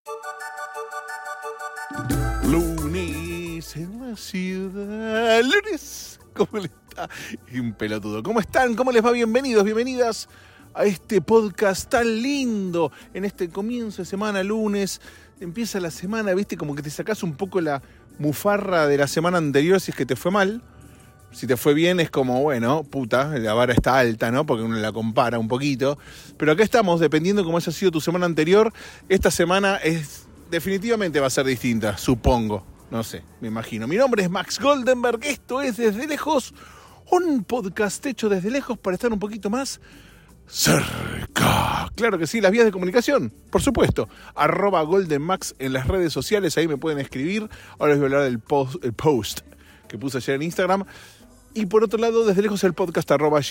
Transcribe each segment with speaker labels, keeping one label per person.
Speaker 1: Lunes en la ciudad. Lunes, ¿cómo le está? Y un pelotudo. ¿Cómo están? ¿Cómo les va? Bienvenidos, bienvenidas a este podcast tan lindo. En este comienzo de semana, lunes, empieza la semana, ¿viste? Como que te sacás un poco la mufarra de la semana anterior si es que te fue mal. Si te fue bien es como, bueno, puta, la vara está alta, ¿no? Porque uno la compara un poquito. Pero acá estamos, dependiendo cómo haya sido tu semana anterior, esta semana definitivamente va a ser distinta, supongo. No sé, me imagino. Mi nombre es Max Goldenberg, esto es Desde Lejos, un podcast hecho desde lejos para estar un poquito más cerca. Claro que sí, las vías de comunicación, por supuesto. @GoldenMax en las redes sociales, ahí me pueden escribir. Ahora les voy a hablar del post que puse ayer en Instagram. Y por otro lado, desde lejos el podcast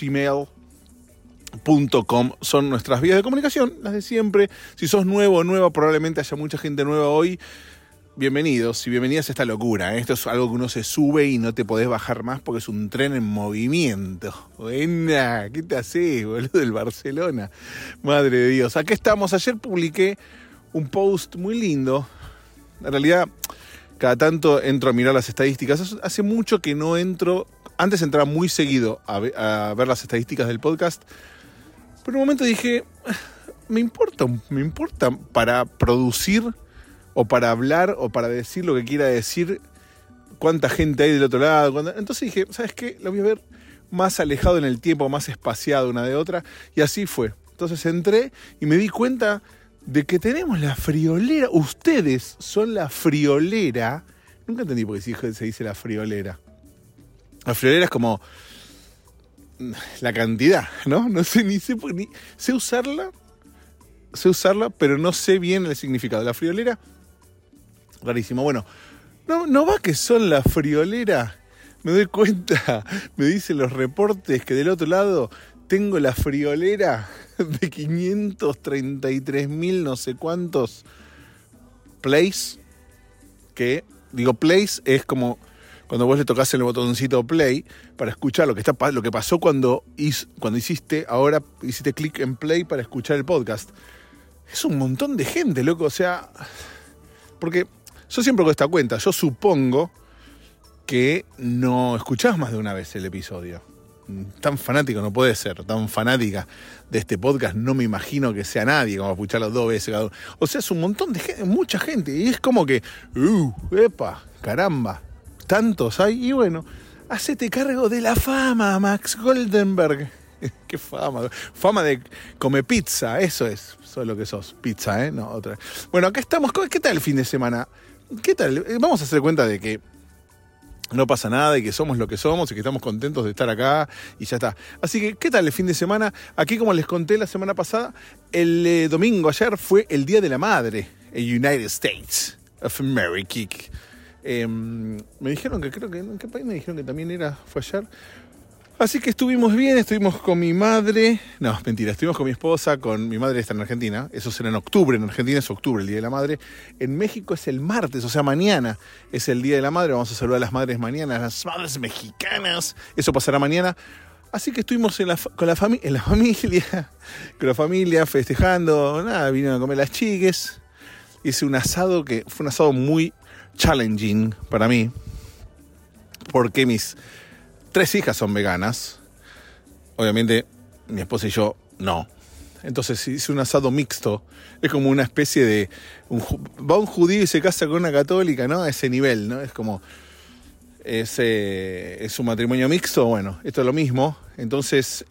Speaker 1: @gmail.com son nuestras vías de comunicación, las de siempre. Si sos nuevo o nueva, probablemente haya mucha gente nueva hoy. Bienvenidos y bienvenidas a esta locura. Esto es algo que uno se sube y no te podés bajar más porque es un tren en movimiento. Buena, ¿qué te haces, boludo, del Barcelona? Madre de Dios. Acá estamos. Ayer publiqué un post muy lindo. En realidad, cada tanto entro a mirar las estadísticas. Hace mucho que no entro. Antes entraba muy seguido a ver las estadísticas del podcast. Pero en un momento dije, me importa para producir o para hablar o para decir lo que quiera decir, cuánta gente hay del otro lado. Entonces dije, ¿sabes qué? Lo voy a ver más alejado en el tiempo, más espaciado una de otra. Y así fue. Entonces entré y me di cuenta de que tenemos la friolera. Ustedes son la friolera. Nunca entendí por qué se dice la friolera. La friolera es como la cantidad, ¿no? No sé, sé usarla, pero no sé bien el significado. La friolera, rarísimo. Bueno, no va que son la friolera. Me doy cuenta, me dicen los reportes que del otro lado tengo la friolera de 533.000 no sé cuántos plays. Que, digo, plays es como cuando vos le tocás el botoncito play para escuchar lo que pasó cuando hiciste clic en play para escuchar el podcast. Es un montón de gente, loco. O sea, porque yo siempre hago esta cuenta. Yo supongo que no escuchás más de una vez el episodio. Tan fanático no puede ser, tan fanática de este podcast no me imagino que sea nadie como escucharlo 2 veces cada uno. O sea, es un montón de gente, mucha gente. Y es como que, epa, caramba, tantos hay. Y bueno, hacete cargo de la fama, Max Goldenberg. Qué fama. Fama de come pizza, eso es lo que sos. Pizza, no otra. Bueno, acá estamos. ¿Qué tal el fin de semana? ¿Qué tal? Vamos a hacer cuenta de que no pasa nada y que somos lo que somos y que estamos contentos de estar acá y ya está. Así que, ¿qué tal el fin de semana? Aquí, como les conté la semana pasada, el domingo ayer fue el Día de la Madre en United States of America. Me dijeron que ¿en qué país me dijeron que también fue ayer? Así que estuvimos bien, estuvimos con mi madre. No, mentira, estuvimos con mi esposa, con mi madre está en Argentina. Eso será en octubre, en Argentina es octubre, el Día de la Madre. En México es el martes, o sea, mañana es el Día de la Madre. Vamos a saludar a las madres mañana, a las madres mexicanas. Eso pasará mañana. Así que estuvimos con la familia festejando. Nada, vinieron a comer las chiques. Hice un asado que fue un asado muy challenging para mí. Porque mis 3 hijas son veganas. Obviamente, mi esposa y yo no. Entonces hice un asado mixto. Es como una especie de va un judío y se casa con una católica, ¿no? A ese nivel, ¿no? Es como es un matrimonio mixto. Bueno, esto es lo mismo. Entonces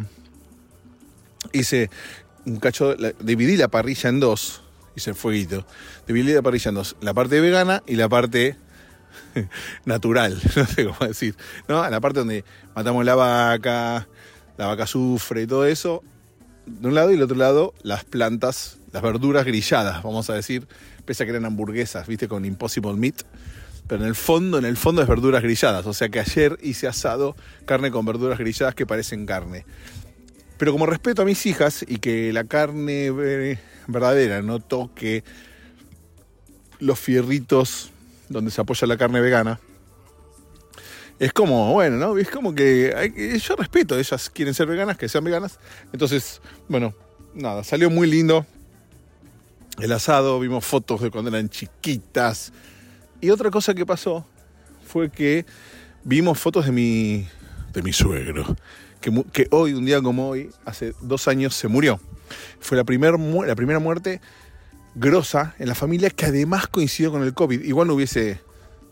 Speaker 1: hice un cacho, dividí la parrilla en 2. Hice el fueguito. Dividí la parrilla en 2. La parte vegana y la parte natural, no sé cómo decir, ¿no? La parte donde matamos la vaca sufre y todo eso, de un lado, y del otro lado las plantas, las verduras grilladas, vamos a decir, pese a que eran hamburguesas, viste, con Impossible Meat, pero en el fondo es verduras grilladas, o sea que ayer hice asado, carne con verduras grilladas que parecen carne. Pero como respeto a mis hijas y que la carne verdadera no toque los fierritos donde se apoya la carne vegana, es como, bueno, ¿no? Es como que yo respeto, ellas quieren ser veganas, que sean veganas. Entonces, bueno, nada, salió muy lindo. el asado, vimos fotos de cuando eran chiquitas. Y otra cosa que pasó fue que vimos fotos de mi suegro, que hoy, un día como hoy, hace 2 años se murió. Fue la primera muerte grosa en la familia, que además coincidió con el COVID. Igual no hubiésemos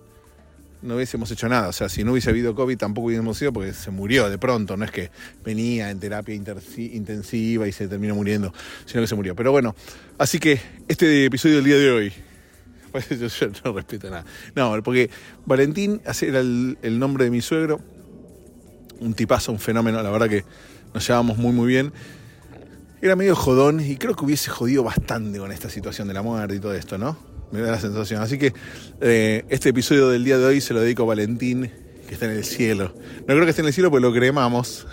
Speaker 1: hecho nada. O sea, si no hubiese habido COVID tampoco hubiésemos ido, porque se murió de pronto. No es que venía en terapia intensiva y se terminó muriendo, sino que se murió. Pero bueno, así que este episodio del día de hoy, pues yo no respeto nada. No, porque Valentín era el nombre de mi suegro. Un tipazo, un fenómeno. La verdad que nos llevábamos muy muy bien. Era medio jodón y creo que hubiese jodido bastante con esta situación de la muerte y todo esto, ¿no? Me da la sensación. Así que este episodio del día de hoy se lo dedico a Valentín, que está en el cielo. No creo que esté en el cielo porque lo cremamos.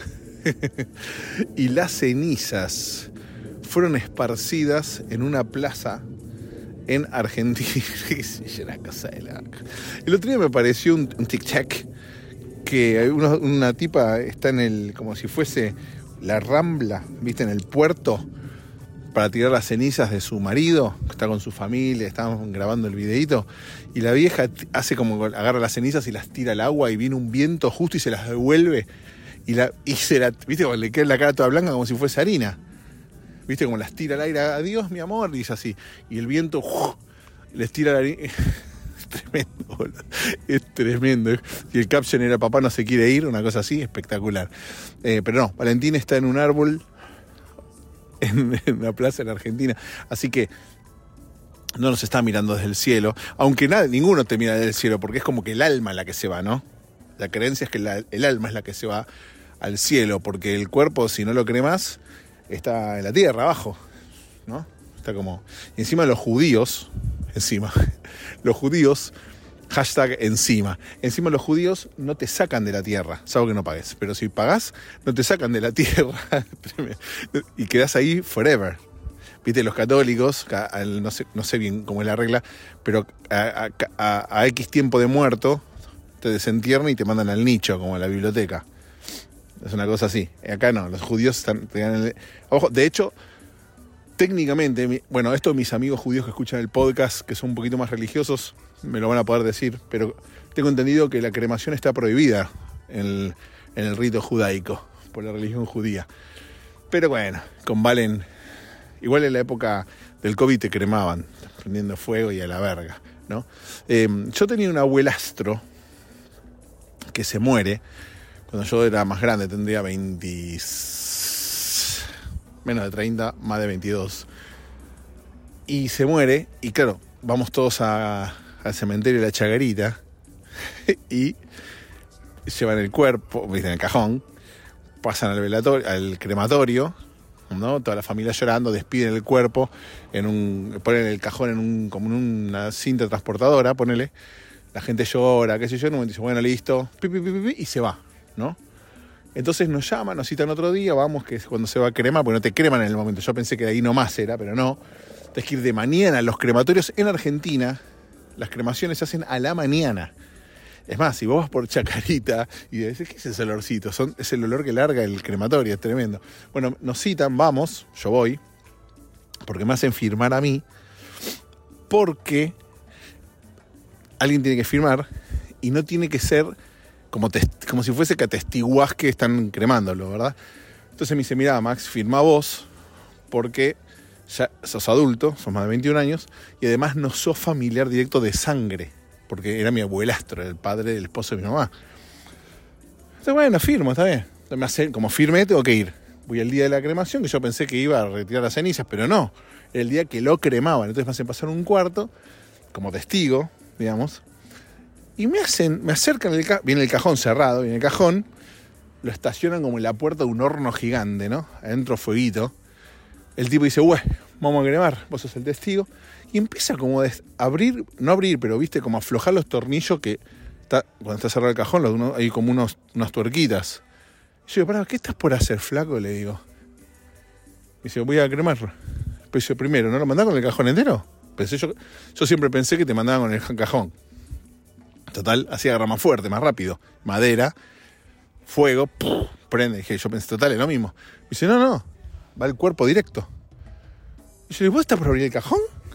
Speaker 1: Y las cenizas fueron esparcidas en una plaza en Argentina. Una cosa de loco. El otro día me apareció un tic-tac que una tipa está como si fuese la Rambla, ¿viste? En el puerto, para tirar las cenizas de su marido, que está con su familia, estábamos grabando el videito, y la vieja hace como, agarra las cenizas y las tira al agua, y viene un viento justo y se las devuelve, ¿viste? Como le queda la cara toda blanca como si fuese harina, ¿viste? Como las tira al aire, adiós mi amor, y dice así, y el viento les tira la harina. Tremendo, boludo. Es tremendo. Y el caption era papá no se quiere ir, una cosa así, espectacular. Pero no, Valentín está en un árbol en una plaza en Argentina, así que no nos está mirando desde el cielo, aunque ninguno te mira desde el cielo, porque es como que el alma es la que se va, ¿no? La creencia es que el alma es la que se va al cielo, porque el cuerpo, si no lo cremas, está en la tierra abajo, ¿no? Está como... Y encima los judíos, hashtag encima los judíos no te sacan de la tierra, salvo que no pagues, pero si pagás, no te sacan de la tierra y quedás ahí forever. Viste, los católicos, no sé bien cómo es la regla, pero a X tiempo de muerto te desentierran y te mandan al nicho, como a la biblioteca. Es una cosa así. Acá no, los judíos te dan ojo, de hecho, técnicamente, bueno, esto mis amigos judíos que escuchan el podcast, que son un poquito más religiosos, me lo van a poder decir, pero tengo entendido que la cremación está prohibida en el rito judaico, por la religión judía. Pero bueno, con Valen, igual en la época del COVID te cremaban, prendiendo fuego y a la verga, ¿no? Yo tenía un abuelastro que se muere cuando yo era más grande, tendría menos de 30, más de 22. Y se muere, y claro, vamos todos al cementerio de la Chagarita y llevan el cuerpo, ¿viste? En el cajón, pasan al crematorio, ¿no? Toda la familia llorando, despiden el cuerpo, ponen el cajón como en una cinta transportadora, ponele, la gente llora, qué sé yo, en un momento dice, bueno, listo, y se va, ¿no? Entonces nos llaman, nos citan otro día, vamos, que es cuando se va a cremar, porque no te creman en el momento. Yo pensé que de ahí nomás era, pero no. Tienes que ir de mañana. Los crematorios en Argentina, las cremaciones se hacen a la mañana. Es más, si vos vas por Chacarita y decís, ¿qué es ese olorcito? Es el olor que larga el crematorio, es tremendo. Bueno, nos citan, vamos, yo voy, porque me hacen firmar a mí, porque alguien tiene que firmar y no tiene que ser como si fuese que atestiguás que están cremándolo, ¿verdad? Entonces me dice, mira, Max, firma vos, porque ya sos adulto, sos más de 21 años, y además no sos familiar directo de sangre, porque era mi abuelastro, el padre del esposo de mi mamá. Entonces, bueno, firmo, está bien. Entonces, como firmé, tengo que ir. Voy al día de la cremación, que yo pensé que iba a retirar las cenizas, pero no. Era el día que lo cremaban. Entonces me hacen pasar un cuarto, como testigo, digamos, y me acercan, viene el cajón cerrado, viene el cajón, lo estacionan como en la puerta de un horno gigante, ¿no? Adentro fueguito. El tipo dice, vamos a cremar, vos sos el testigo. Y empieza como a no abrir, pero viste, como a aflojar los tornillos que cuando está cerrado el cajón, hay como unas tuerquitas. Y yo digo, pará, ¿qué estás por hacer, flaco? Le digo. Y dice, voy a cremarlo. Pero yo, primero, ¿no lo mandás con el cajón entero? Yo siempre pensé que te mandaban con el cajón. Total, así agarra más fuerte, más rápido. Madera, fuego, prende. Dije, yo pensé, total, es lo mismo. Me dice, no, va el cuerpo directo. Y yo le digo, ¿vos estás por abrir el cajón?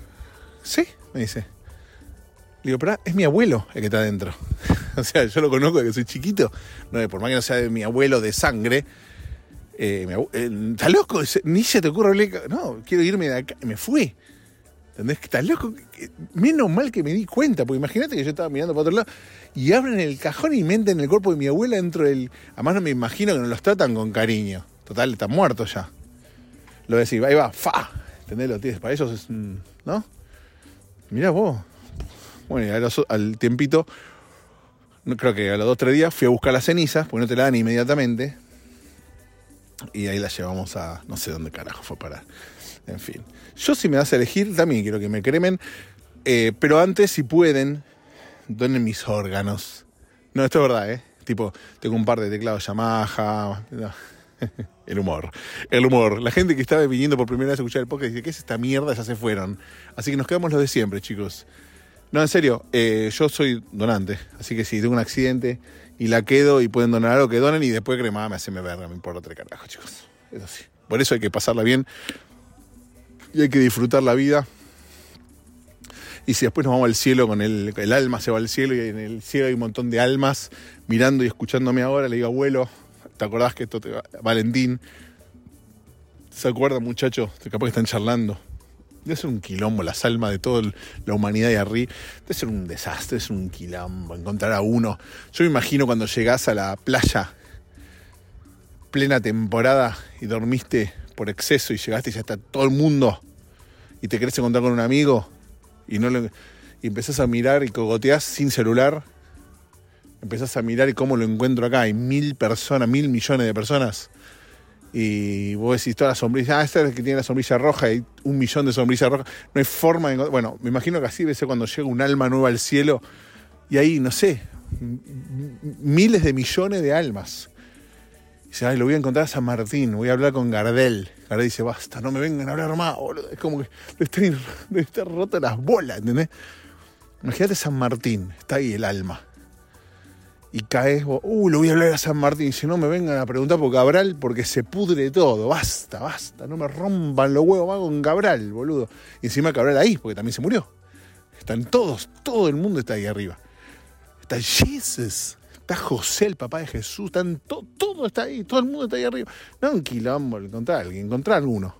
Speaker 1: ¿sí? Me dice. Le digo, pero es mi abuelo el que está adentro. O sea, yo lo conozco desde que soy chiquito. No, por más que no sea de mi abuelo de sangre. ¿Estás loco? Ni se te ocurre hablar. No, quiero irme de acá. Me fui. ¿Entendés? ¿Estás loco? Menos mal que me di cuenta. Porque imagínate que yo estaba mirando para otro lado. Y abren el cajón y meten el cuerpo de mi abuela dentro del... Además no me imagino que no los tratan con cariño. Total, está muerto ya. Lo decís, ahí va, ¡fa! ¿Entendés? Lo tienes para ellos, es, ¿no? Mirá vos. Bueno, y al tiempito, creo que a los 2-3 días, fui a buscar las cenizas, porque no te la dan inmediatamente. Y ahí las llevamos a... no sé dónde carajo fue a parar. En fin. Yo, si me das a elegir, también quiero que me cremen. Pero antes, si pueden, donen mis órganos. No, esto es verdad, ¿eh? Tipo, tengo un par de teclados Yamaha... No. El humor. La gente que estaba viniendo por primera vez a escuchar el podcast dice, ¿qué es esta mierda? Ya se fueron. Así que nos quedamos los de siempre, chicos. No, en serio, yo soy donante. Así que si tengo un accidente y la quedo y pueden donar algo, que donen y después cremada me hacen verga, me importa tres carajos, chicos. Eso sí. Por eso hay que pasarla bien y hay que disfrutar la vida. Y si después nos vamos al cielo con el alma se va al cielo y en el cielo hay un montón de almas mirando y escuchándome ahora, le digo, abuelo, ¿te acordás que esto te va? Valentín, ¿se acuerdan, muchachos? Capaz que están charlando. Debe ser un quilombo, las almas de toda la humanidad de arriba. Debe ser un desastre, es un quilombo encontrar a uno. Yo me imagino cuando llegás a la playa, plena temporada, y dormiste por exceso y llegaste y ya está todo el mundo y te querés encontrar con un amigo y empezás a mirar y cogoteás sin celular. Empezás a mirar y cómo lo encuentro acá. Hay 1.000 personas, 1.000 millones de personas. Y vos decís toda la sombrilla. Esta es el que tiene la sombrilla roja. Hay 1 millón de sombrillas rojas. No hay forma de encontrar. Bueno, me imagino que así debe ser cuando llega un alma nueva al cielo. Y ahí, no sé, miles de millones de almas. Y dice, ay, lo voy a encontrar a San Martín. Voy a hablar con Gardel. Gardel dice, basta, no me vengan a hablar más, boludo. Es como que le están rotas las bolas, ¿entendés? Imagínate San Martín. Está ahí el alma. Y caes vos, lo voy a hablar a San Martín. Si no me vengan a preguntar por Cabral, porque se pudre todo. Basta, no me rompan los huevos más con Cabral, boludo. Y encima Cabral ahí, porque también se murió. Están todos, todo el mundo está ahí arriba. Está Jesús, está José, el papá de Jesús, están todo está ahí, todo el mundo está ahí arriba. No un quilombo encontrar alguno.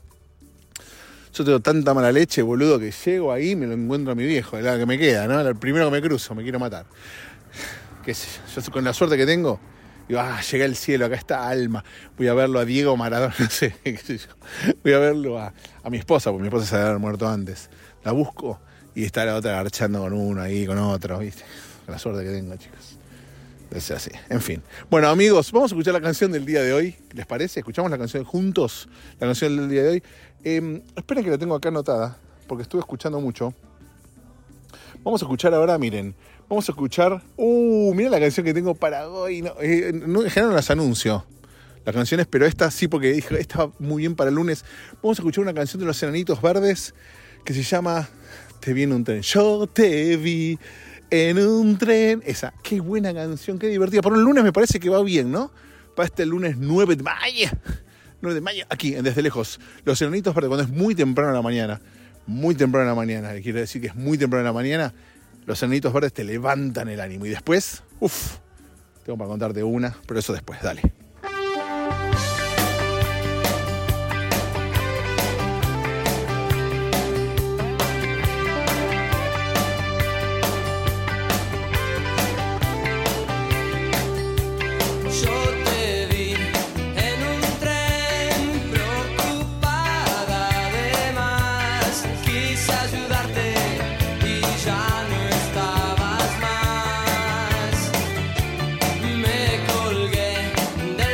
Speaker 1: Yo tengo tanta mala leche, boludo, que llego ahí y me lo encuentro a mi viejo, la que me queda, ¿no? El primero que me cruzo, me quiero matar. Qué sé yo, con la suerte que tengo, digo, llegué al cielo, acá está Alma, voy a verlo a Diego Maradona, no sé, qué sé yo. Voy a verlo a mi esposa, porque mi esposa se debe haber muerto antes. La busco y está la otra garchando con uno ahí, con otro, ¿viste? Con la suerte que tengo, chicos. Es así, en fin. Bueno, amigos, vamos a escuchar la canción del día de hoy, ¿les parece? Escuchamos la canción juntos, la canción del día de hoy. Esperen que la tengo acá anotada, porque estuve escuchando mucho. Vamos a escuchar ahora, miren. Vamos a escuchar... mirá la canción que tengo para hoy. No, en general no las anuncio, las canciones, pero esta sí, porque dije, esta va muy bien para el lunes. Vamos a escuchar una canción de los Enanitos Verdes que se llama Te vi en un tren. Yo te vi en un tren. Esa, qué buena canción, qué divertida. Para un lunes me parece que va bien, ¿no? Para este lunes 9 de mayo. 9 de mayo, aquí, Desde Lejos. Los Enanitos Verdes, cuando es muy temprano en la mañana. Muy temprano en la mañana. Quiere decir que es muy temprano en la mañana. Los Enanitos Verdes te levantan el ánimo. Y después, tengo para contarte una, pero eso después, dale.
Speaker 2: Me colgué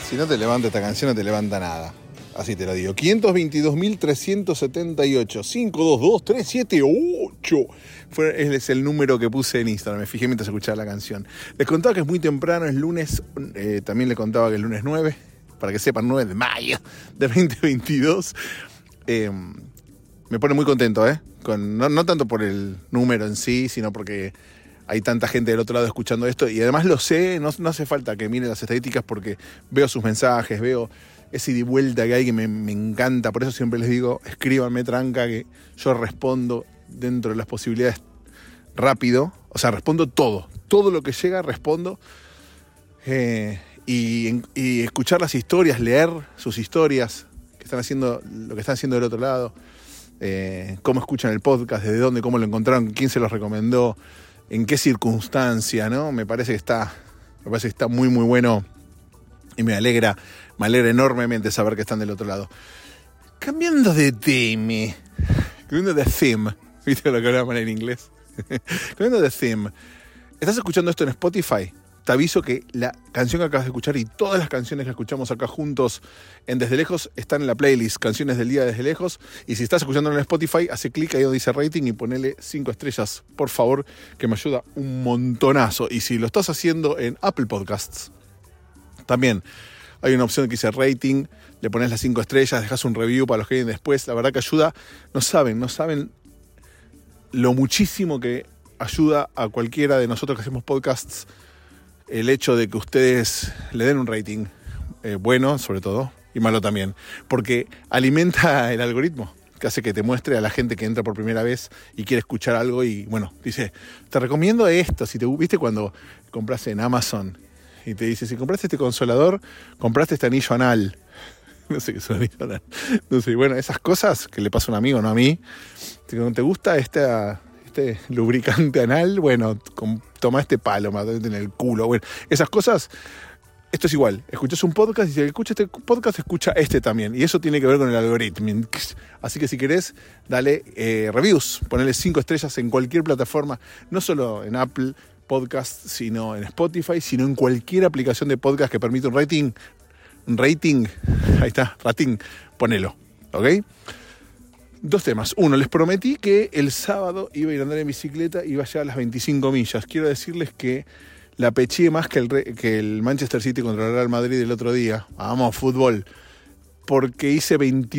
Speaker 1: Si no te levanta esta canción, no te levanta nada. Así te lo digo. 522.378. 522-378. Es el número que puse en Instagram. Me fijé mientras escuchaba la canción. Les contaba que es muy temprano, es lunes. También les contaba que es lunes 9. Para que sepan, 9 de mayo de 2022. Me pone muy contento, no tanto por el número en sí, sino porque hay tanta gente del otro lado escuchando esto. Y además lo sé, no hace falta que mire las estadísticas porque veo sus mensajes, veo ese ida y vuelta que hay que me encanta. Por eso siempre les digo, escríbanme tranca, que yo respondo dentro de las posibilidades rápido. O sea, respondo todo lo que llega respondo. Y escuchar las historias, leer sus historias, que están haciendo, lo que están haciendo del otro lado, cómo escuchan el podcast, desde dónde, cómo lo encontraron, quién se los recomendó, en qué circunstancia, ¿no? Me parece que está muy muy bueno y me alegra enormemente saber que están del otro lado. Cambiando de theme, ¿viste lo que hablaban en inglés? Cambiando de theme, ¿estás escuchando esto en Spotify? Te aviso que la canción que acabas de escuchar y todas las canciones que escuchamos acá juntos en Desde Lejos están en la playlist Canciones del Día Desde Lejos. Y si estás escuchando en Spotify, hace clic ahí donde dice rating y ponele 5 estrellas, por favor, que me ayuda un montonazo. Y si lo estás haciendo en Apple Podcasts, también hay una opción que dice rating, le pones las 5 estrellas, dejas un review para los que vienen después. La verdad que ayuda, no saben lo muchísimo que ayuda a cualquiera de nosotros que hacemos podcasts el hecho de que ustedes le den un rating bueno, sobre todo, y malo también, porque alimenta el algoritmo, que hace que te muestre a la gente que entra por primera vez y quiere escuchar algo y, bueno, dice, te recomiendo esto. Si te viste cuando compras en Amazon y te dice, si compraste este consolador, compraste este anillo anal. No sé qué es un anillo anal. No sé, bueno, esas cosas que le pasa a un amigo, no a mí. ¿Te gusta este lubricante anal? Bueno, toma este palo, matate en el culo. Bueno, esas cosas, esto es igual. Escuchas un podcast y si escucha este podcast, escucha este también. Y eso tiene que ver con el algoritmo. Así que si querés, dale reviews. Ponele 5 estrellas en cualquier plataforma. No solo en Apple Podcast, sino en Spotify, sino en cualquier aplicación de podcast que permita un rating. Ahí está, rating. Ponelo, ¿ok? 2 temas. 1, les prometí que el sábado iba a ir a andar en bicicleta y iba a llegar a las 25 millas. Quiero decirles que la peché más que el Manchester City contra el Real Madrid el otro día. Vamos, fútbol. Porque hice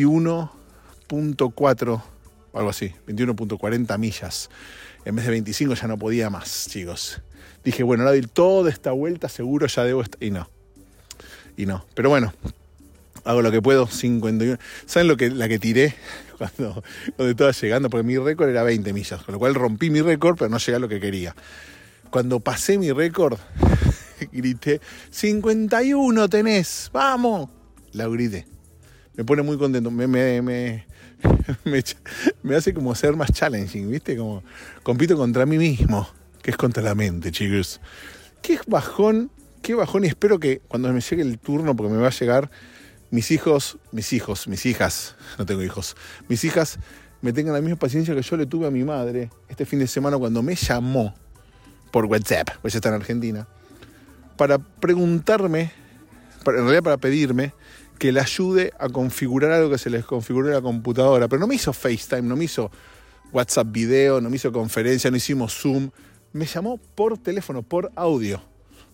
Speaker 1: 21.4, algo así, 21.40 millas. En vez de 25 ya no podía más, chicos. Dije, bueno, ahora de toda esta vuelta seguro ya debo estar. Y no. Pero bueno, hago lo que puedo, 51. ¿Saben la que tiré cuando estaba llegando? Porque mi récord era 20 millas, con lo cual rompí mi récord, pero no llegué a lo que quería. Cuando pasé mi récord, grité, 51 tenés, ¡vamos! La grité. Me pone muy contento, me hace como ser más challenging, ¿viste? Como compito contra mí mismo, que es contra la mente, chicos. Qué bajón, y espero que cuando me llegue el turno, porque me va a llegar, mis hijas, no tengo hijos, mis hijas me tengan la misma paciencia que yo le tuve a mi madre este fin de semana cuando me llamó por WhatsApp, pues ella está en Argentina, para preguntarme, en realidad para pedirme que le ayude a configurar algo que se les configuró en la computadora, pero no me hizo FaceTime, no me hizo WhatsApp video, no me hizo conferencia, no hicimos Zoom, me llamó por teléfono, por audio.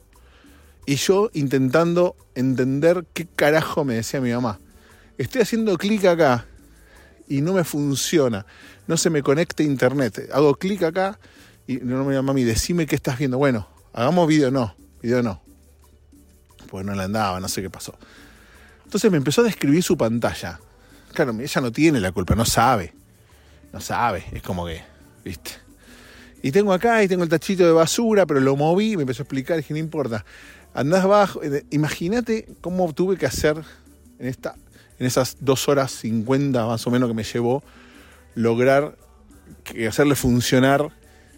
Speaker 1: Y yo intentando entender qué carajo me decía mi mamá. Estoy haciendo clic acá y no me funciona. No se me conecta internet. Hago clic acá y no me llama mami, decime qué estás viendo. Bueno, hagamos video no. Pues no le andaba, no sé qué pasó. Entonces me empezó a describir su pantalla. Claro, ella no tiene la culpa, no sabe. Es como que, ¿viste? Y tengo acá y tengo el tachito de basura, pero lo moví y me empezó a explicar. Dije, no importa. Andás abajo, imagínate cómo tuve que hacer en esas 2 horas 50 más o menos que me llevó lograr hacerle funcionar.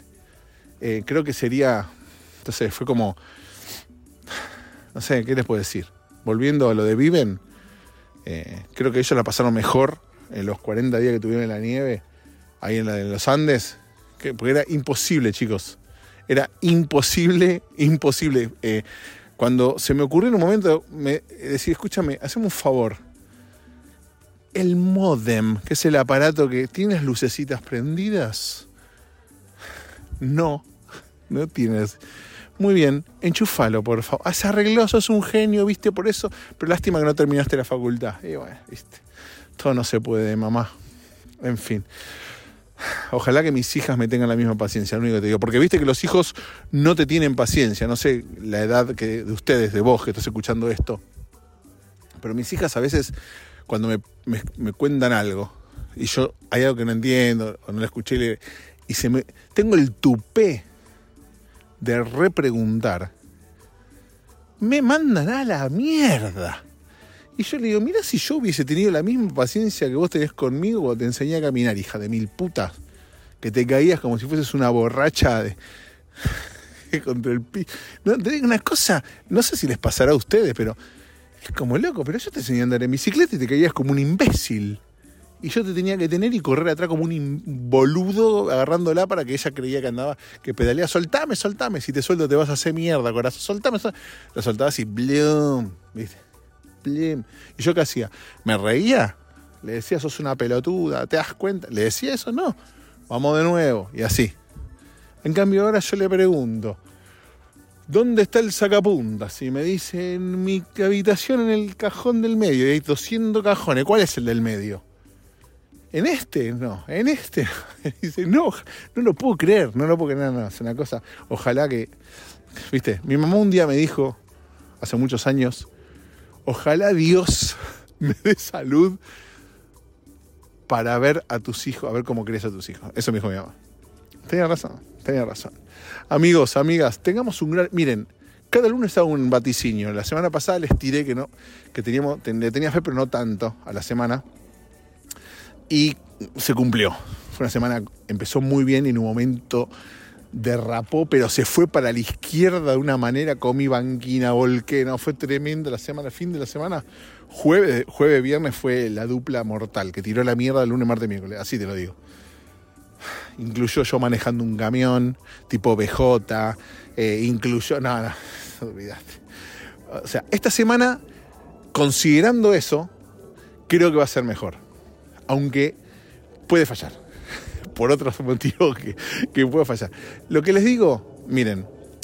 Speaker 1: Creo que sería, entonces fue como, no sé, ¿qué les puedo decir? Volviendo a lo de Viven, creo que ellos la pasaron mejor en los 40 días que tuvieron en la nieve, ahí en los Andes, porque era imposible, chicos. Era imposible. Cuando se me ocurrió en un momento, me decía, escúchame, haceme un favor. El módem, que es el aparato que tiene las lucecitas prendidas, no tienes. Muy bien, enchúfalo, por favor. Se arregló, sos un genio, viste, por eso. Pero lástima que no terminaste la facultad. Y bueno, viste, todo no se puede, mamá. En fin. Ojalá que mis hijas me tengan la misma paciencia, lo único que te digo. Porque viste que los hijos no te tienen paciencia. No sé la edad de ustedes, de vos, que estás escuchando esto. Pero mis hijas a veces, cuando me cuentan algo, y yo hay algo que no entiendo, o no la escuché, tengo el tupé de repreguntar, me mandan a la mierda. Y yo le digo, mira, si yo hubiese tenido la misma paciencia que vos tenés conmigo cuando te enseñé a caminar, hija de mil putas, que te caías como si fueses una borracha contra el piso. No, te digo una cosa, no sé si les pasará a ustedes, pero es como loco, pero yo te enseñé a andar en bicicleta y te caías como un imbécil. Y yo te tenía que tener y correr atrás como un boludo agarrándola para que ella creía que pedaleaba. Soltame, si te suelto te vas a hacer mierda, corazón. Soltame. La soltabas y blum, ¿viste? Blum. ¿Y yo qué hacía? ¿Me reía? Le decía, sos una pelotuda, ¿te das cuenta? ¿Le decía eso? No. Vamos de nuevo. Y así. En cambio ahora yo le pregunto, ¿dónde está el sacapuntas? Y me dice, en mi habitación, en el cajón del medio. Y hay 200 cajones. ¿Cuál es el del medio? ¿En este? No, en este. Dice, no lo puedo creer, no, es una cosa, ojalá que, viste, mi mamá un día me dijo, hace muchos años, ojalá Dios me dé salud para ver a tus hijos, a ver cómo crees a tus hijos. Eso me dijo mi mamá. Tenía razón. Amigos, amigas, tengamos un gran, miren, cada lunes hago un vaticinio. La semana pasada les tiré que le tenía fe, pero no tanto a la semana. Y se cumplió. Fue una semana, empezó muy bien y en un momento derrapó, pero se fue para la izquierda de una manera, comí banquina, volqué, no, fue tremendo la semana, fin de la semana. Jueves, viernes fue la dupla mortal, que tiró la mierda el lunes, martes, miércoles, así te lo digo. Incluyó yo manejando un camión, tipo BJ, incluyó, no, olvidaste. O sea, esta semana, considerando eso, creo que va a ser mejor. Aunque puede fallar, por otros motivos que puede fallar. Lo que les digo, miren,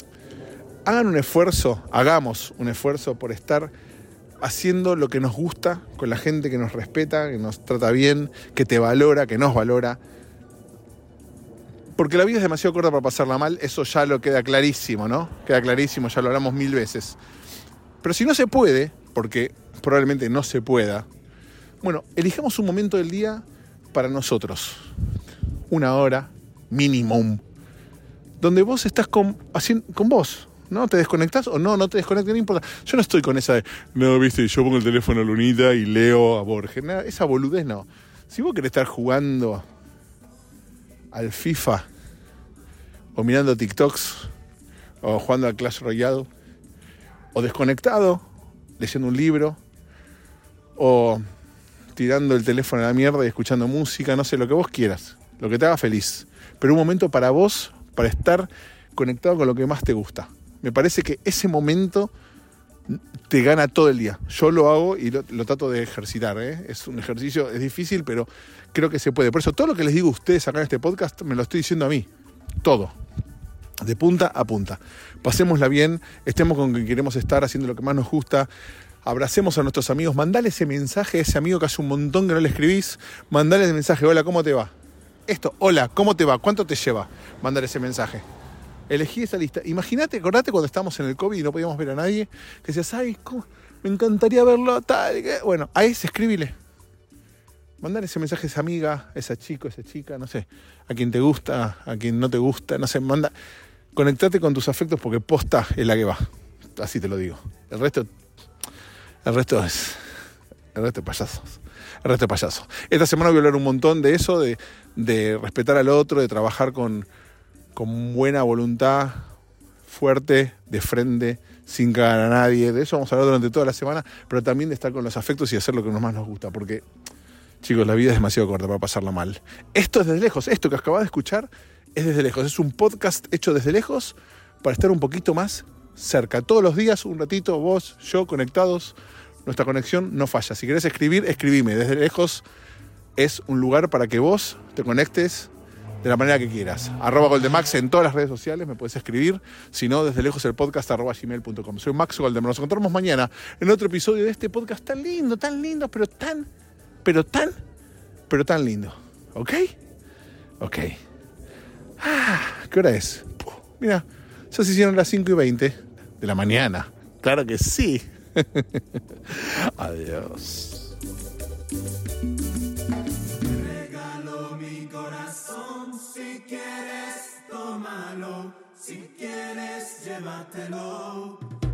Speaker 1: hagamos un esfuerzo por estar haciendo lo que nos gusta, con la gente que nos respeta, que nos trata bien, que te valora, que nos valora. Porque la vida es demasiado corta para pasarla mal, eso ya lo queda clarísimo, ¿no? Queda clarísimo, ya lo hablamos 1000 veces. Pero si no se puede, porque probablemente no se pueda, bueno, elijamos un momento del día para nosotros. 1 hora, mínimo, donde vos estás con vos, ¿no? ¿Te desconectás o no te desconectas? No importa. Yo no estoy con esa de, no, viste, yo pongo el teléfono a Lunita y leo a Borges. Nada, esa boludez no. Si vos querés estar jugando al FIFA, o mirando TikToks, o jugando al Clash Royale, o desconectado, leyendo un libro, o tirando el teléfono a la mierda y escuchando música, no sé, lo que vos quieras, lo que te haga feliz. Pero un momento para vos, para estar conectado con lo que más te gusta. Me parece que ese momento te gana todo el día. Yo lo hago y lo trato de ejercitar, ¿eh? Es un ejercicio, es difícil, pero creo que se puede. Por eso todo lo que les digo a ustedes acá en este podcast me lo estoy diciendo a mí. Todo. De punta a punta. Pasémosla bien, estemos con quien queremos estar, haciendo lo que más nos gusta. Abracemos a nuestros amigos, mandale ese mensaje a ese amigo que hace un montón que no le escribís, mandale ese mensaje, hola, ¿cómo te va? Hola, ¿cómo te va? ¿Cuánto te lleva? Mandale ese mensaje. Elegí esa lista. Imagínate, acordate cuando estábamos en el COVID y no podíamos ver a nadie, que decías, ay, me encantaría verlo, tal. Bueno, a ese escríbile. Mandale ese mensaje a esa amiga, a esa chico, a esa chica, no sé, a quien te gusta, a quien no te gusta, no sé, conectate con tus afectos porque posta es la que va. Así te lo digo. El resto es payasos. El resto es payaso. Esta semana voy a hablar un montón de eso, de respetar al otro, de trabajar con buena voluntad, fuerte, de frente, sin cagar a nadie. De eso vamos a hablar durante toda la semana, pero también de estar con los afectos y hacer lo que más nos gusta, porque, chicos, la vida es demasiado corta para pasarla mal. Esto es desde lejos, esto que acabas de escuchar es desde lejos. Es un podcast hecho desde lejos para estar un poquito más cerca. Todos los días, un ratito, vos, yo, conectados. Nuestra conexión no falla. Si querés escribir, escribime. Desde lejos es un lugar para que vos te conectes de la manera que quieras. @Goldemax en todas las redes sociales, me puedes escribir. Si no, desde lejos el podcast @gmail.com. Soy Max Goldemax. Nos encontramos mañana en otro episodio de este podcast tan lindo, pero tan lindo. ¿Ok? Ok. ¿Qué hora es? Mira, ya se hicieron las 5:20 de la mañana. Claro que sí. Adiós.
Speaker 2: Regalo mi corazón, si quieres tómalo, si quieres llévatelo.